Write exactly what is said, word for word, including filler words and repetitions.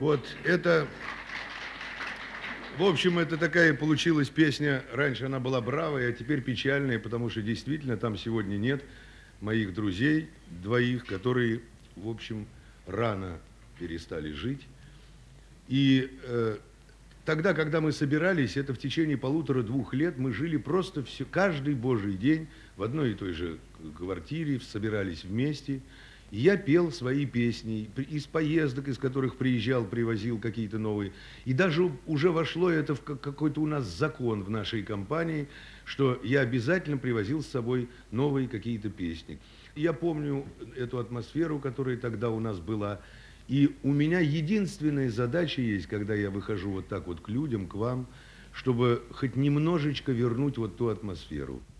Вот это, в общем, это такая получилась песня. Раньше она была бравая, а теперь печальная, потому что действительно там сегодня нет моих друзей, двоих, которые, в общем, рано перестали жить. И э, тогда, когда мы собирались, это в течение полутора-двух лет, мы жили просто все, каждый божий день в одной и той же квартире, собирались вместе. И я пел свои песни из поездок, из которых приезжал, привозил какие-то новые. И даже уже вошло это в какой-то у нас закон в нашей компании, что я обязательно привозил с собой новые какие-то песни. Я помню эту атмосферу, которая тогда у нас была. И у меня единственная задача есть, когда я выхожу вот так вот к людям, к вам, чтобы хоть немножечко вернуть вот ту атмосферу.